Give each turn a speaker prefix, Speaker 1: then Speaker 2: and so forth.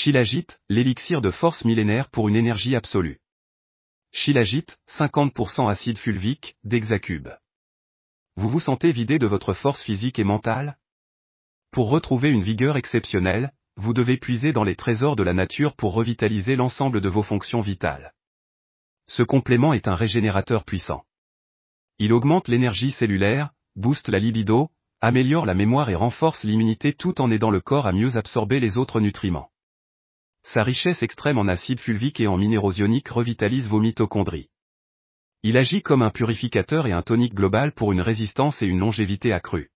Speaker 1: Shilajit, l'élixir de force millénaire pour une énergie absolue. Shilajit, 50% acide fulvique, d'hexacube. Vous vous sentez vidé de votre force physique et mentale? Pour retrouver une vigueur exceptionnelle, vous devez puiser dans les trésors de la nature pour revitaliser l'ensemble de vos fonctions vitales. Ce complément est un régénérateur puissant. Il augmente l'énergie cellulaire, booste la libido, améliore la mémoire et renforce l'immunité tout en aidant le corps à mieux absorber les autres nutriments. Sa richesse extrême en acide fulvique et en minéraux ioniques revitalise vos mitochondries. Il agit comme un purificateur et un tonique global pour une résistance et une longévité accrue.